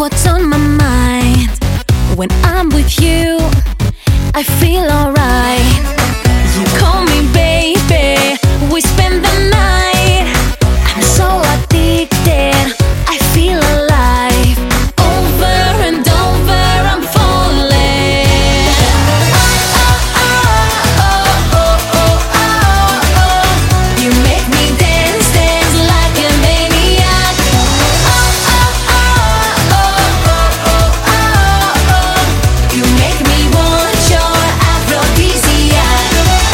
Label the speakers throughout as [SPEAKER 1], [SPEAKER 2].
[SPEAKER 1] what's on my mind. When I'm with you, I feel alright. You call me baby, we spend the night. I'm so addicted, I feel alive. Over and over, I'm falling. You make me dance, dance like a maniac. You make me want your aphrodisiac.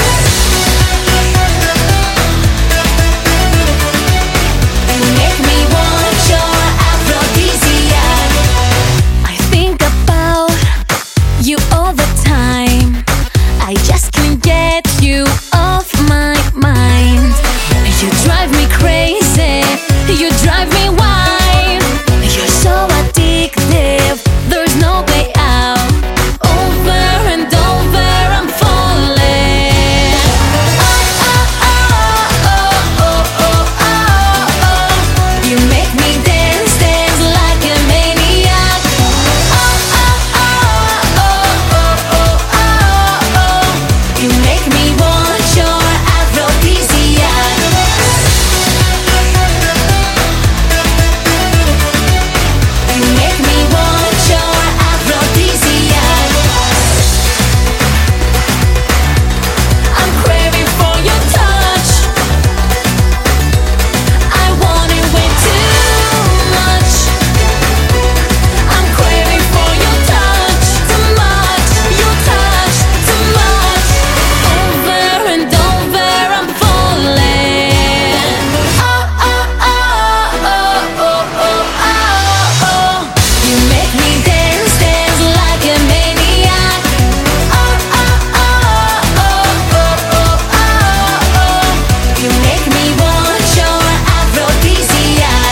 [SPEAKER 1] You make me want your aphrodisiac. I think about you all the time. I just can't get you off my mind. You drive me crazy, you drive me wild. You're so addictive, there's no way out. Over and over, I'm falling. You make me dance, dance like a maniac. You make me want your aphrodisiac. You make me want your aphrodisiac. I'm craving for your touch. I want it way too much. I'm craving for your touch too much. Your touch too much. Over and over, I'm falling. You make me dance, dance like a maniac. You make me want your aphrodisiac.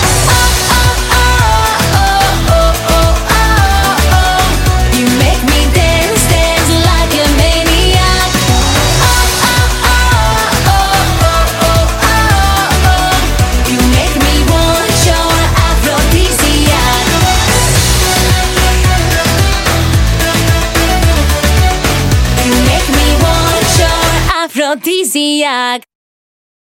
[SPEAKER 1] You make me dance, dance like a maniac. You make me want your aphrodisiac. You make me want your aphrodisiac.